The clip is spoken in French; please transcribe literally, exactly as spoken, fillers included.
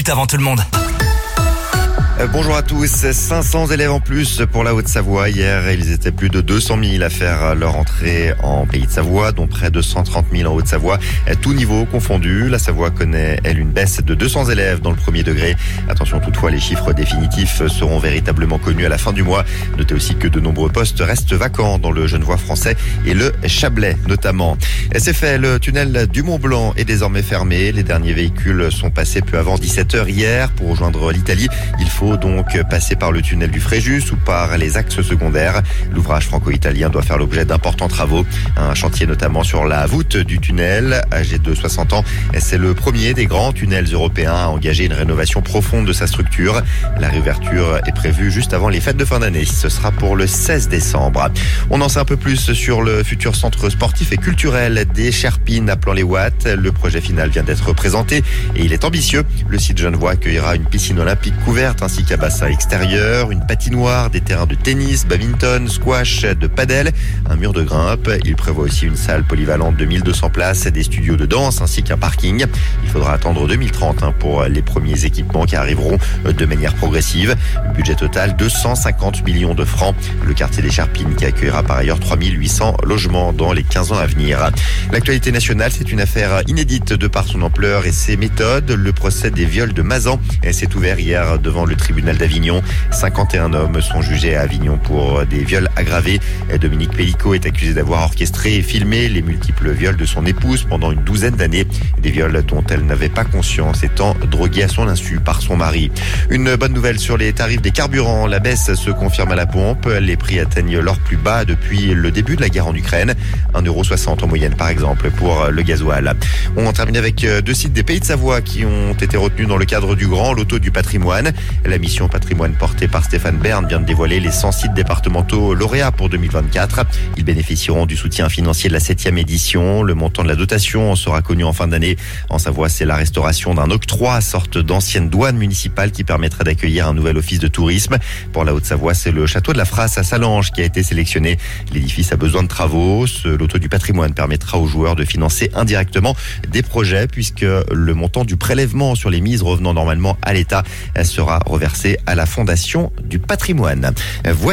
minutes avant tout le monde. Euh, bonjour à tous. cinq cents élèves en plus pour la Haute-Savoie. Hier, ils étaient plus de deux cent mille à faire leur entrée en Pays de Savoie, dont près de cent trente mille en Haute-Savoie. Tous niveaux confondus. La Savoie connaît, elle, une baisse de deux cents élèves dans le premier degré. Attention toutefois, les chiffres définitifs seront véritablement connus à la fin du mois. Notez aussi que de nombreux postes restent vacants dans le Genevois français et le Chablais notamment. Et c'est fait, le tunnel du Mont-Blanc est désormais fermé. Les derniers véhicules sont passés peu avant dix-sept heures hier. Pour rejoindre l'Italie, il faut donc passer par le tunnel du Fréjus ou par les axes secondaires. L'ouvrage franco-italien doit faire l'objet d'importants travaux. Un chantier notamment sur la voûte du tunnel. Âgé de soixante ans, c'est le premier des grands tunnels européens à engager une rénovation profonde de sa structure. La réouverture est prévue juste avant les fêtes de fin d'année. Ce sera pour le seize décembre. On en sait un peu plus sur le futur centre sportif et culturel des Cherpines à Plan-les-Ouates. Le projet final vient d'être présenté et il est ambitieux. Le site genevois accueillera une piscine olympique couverte ainsi qu'un bassin extérieur, une patinoire, des terrains de tennis, badminton, squash, de padel, un mur de grimpe. Il prévoit aussi une salle polyvalente de mille deux cents places, des studios de danse ainsi qu'un parking. Il faudra attendre deux mille trente hein, pour les premiers équipements qui arriveront de manière progressive. Budget total deux cent cinquante millions de francs. Le quartier des Cherpines qui accueillera par ailleurs trois mille huit cents logements dans les quinze ans à venir. L'actualité nationale, c'est une affaire inédite de par son ampleur et ses méthodes. Le procès des viols de Mazan s'est ouvert hier devant le tribunal d'Avignon. cinquante et un hommes sont jugés à Avignon pour des viols aggravés. Dominique Pellicot est accusé d'avoir orchestré et filmé les multiples viols de son épouse pendant une douzaine d'années. Des viols dont elle n'avait pas conscience, étant droguée à son insu par son mari. Une bonne nouvelle sur les tarifs des carburants. La baisse se confirme à la pompe. Les prix atteignent leur plus bas depuis le début de la guerre en Ukraine. un euro soixante en moyenne par exemple pour le gasoil. On termine avec deux sites des Pays de Savoie qui ont été retenus dans le cadre du Grand Loto du patrimoine. La mission patrimoine portée par Stéphane Bern vient de dévoiler les cent sites départementaux lauréats pour deux mille vingt-quatre. Ils bénéficieront du soutien financier de la septième édition. Le montant de la dotation sera connu en fin d'année. En Savoie, c'est la restauration d'un octroi, sorte d'ancienne douane municipale qui permettrait d'accueillir un nouvel office de tourisme. Pour la Haute-Savoie, c'est le château de la Frasse à Salange qui a été sélectionné. L'édifice a besoin de travaux. Ce loto du patrimoine permettra aux joueurs de financer indirectement des projets puisque le montant du prélèvement sur les mises revenant normalement à l'État sera reversé à la Fondation du patrimoine. Voici